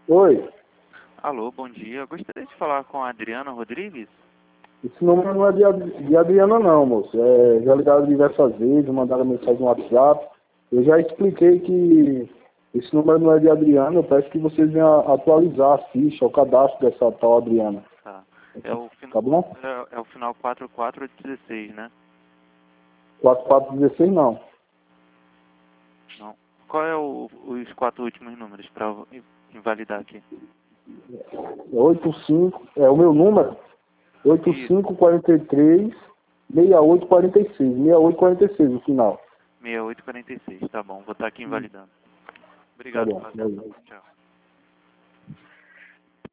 Oi, Alô, bom dia. Eu gostaria de falar com a Adriana Rodrigues. esse número não é de Adriana não, moço. Já ligaram diversas vezes, mandaram mensagem no WhatsApp. Eu já expliquei que esse número não é de Adriana, eu peço que vocês venham atualizar a ficha, o cadastro dessa tal Adriana. Tá. Tá bom? É o final 4416, né? 4416 não. Não. Qual é os quatro últimos números para invalidar aqui? 85, é o meu número, Isso. 8543 6846, 6846 no final. 6846, tá bom. Vou estar aqui invalidando. Tá Obrigado bom, pela atenção. valeu. Tchau.